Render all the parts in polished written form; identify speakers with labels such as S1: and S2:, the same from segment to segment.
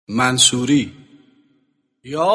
S1: منصوری
S2: یا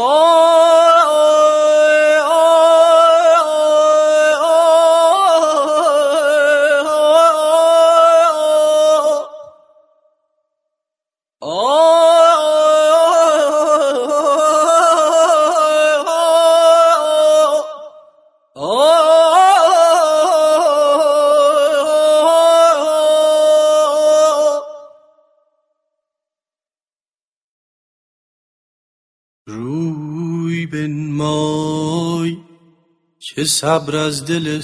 S1: روی بنمای که صبر از دل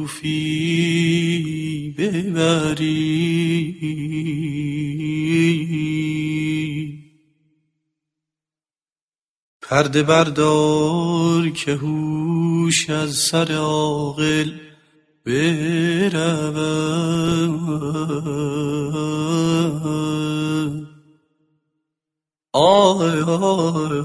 S1: صوفی ببری، پرده بردار که هوش از سر عاقل برود. آی آی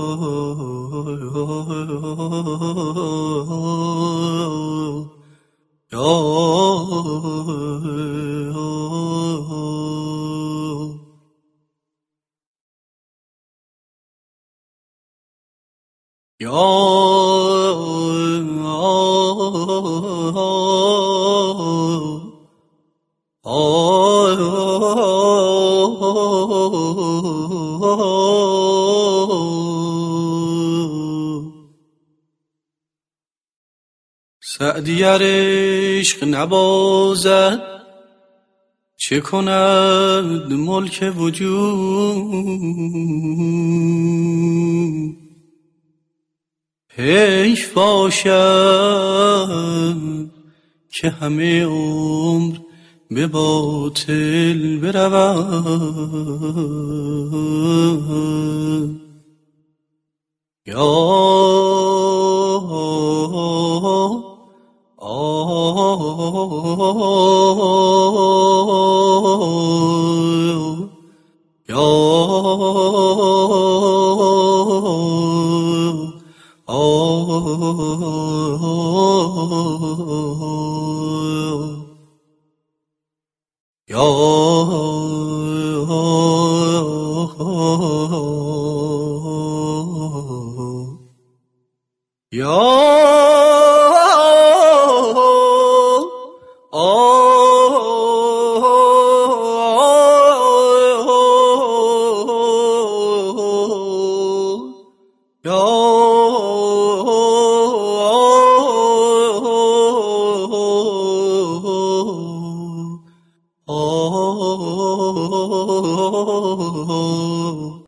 S1: سعدی ار عشق نبازد چه کند ملک وجود؟ حیف باشد که همه عمر به باطل برود. یا